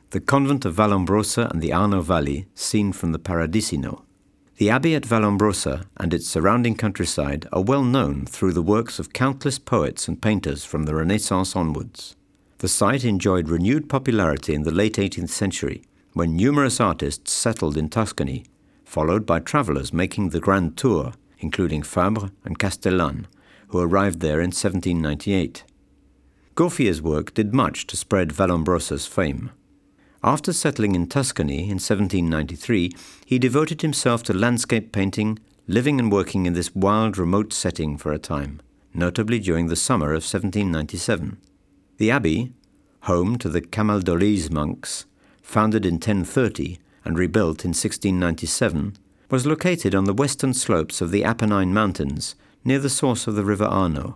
the convent of Vallombrosa and the Arno Valley seen from the Paradisino. The abbey at Vallombrosa and its surrounding countryside are well known through the works of countless poets and painters from the Renaissance onwards. The site enjoyed renewed popularity in the late 18th century, when numerous artists settled in Tuscany, followed by travellers making the grand tour, including Fabre and Castellan, who arrived there in 1798. Gauffier's work did much to spread Vallombrosa's fame. After settling in Tuscany in 1793, he devoted himself to landscape painting, living and working in this wild, remote setting for a time, notably during the summer of 1797. The abbey, home to the Camaldolese monks, founded in 1030 and rebuilt in 1697, was located on the western slopes of the Apennine Mountains, near the source of the river Arno.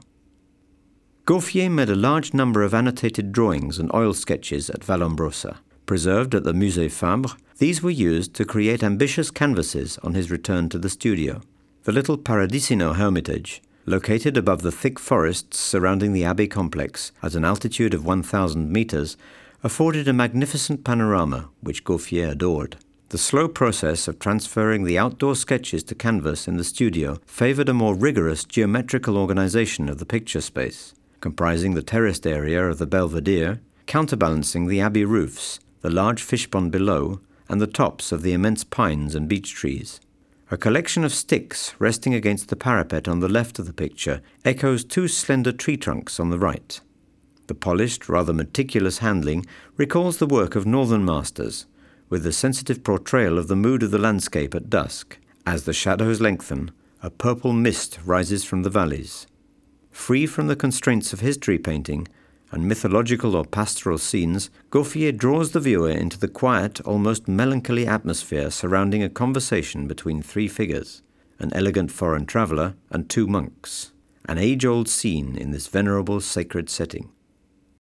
Gauffier made a large number of annotated drawings and oil sketches at Vallombrosa. Preserved at the Musée Fabre, these were used to create ambitious canvases on his return to the studio. The little Paradisino hermitage, located above the thick forests surrounding the abbey complex at an altitude of 1,000 meters, afforded a magnificent panorama which Gauffier adored. The slow process of transferring the outdoor sketches to canvas in the studio favored a more rigorous geometrical organization of the picture space, comprising the terraced area of the belvedere, counterbalancing the abbey roofs, the large fish pond below, and the tops of the immense pines and beech trees. A collection of sticks resting against the parapet on the left of the picture echoes two slender tree trunks on the right. The polished, rather meticulous handling recalls the work of northern masters, with the sensitive portrayal of the mood of the landscape at dusk. As the shadows lengthen, a purple mist rises from the valleys. Free from the constraints of history painting and mythological or pastoral scenes, Gauffier draws the viewer into the quiet, almost melancholy atmosphere surrounding a conversation between three figures, an elegant foreign traveller and two monks, an age-old scene in this venerable sacred setting.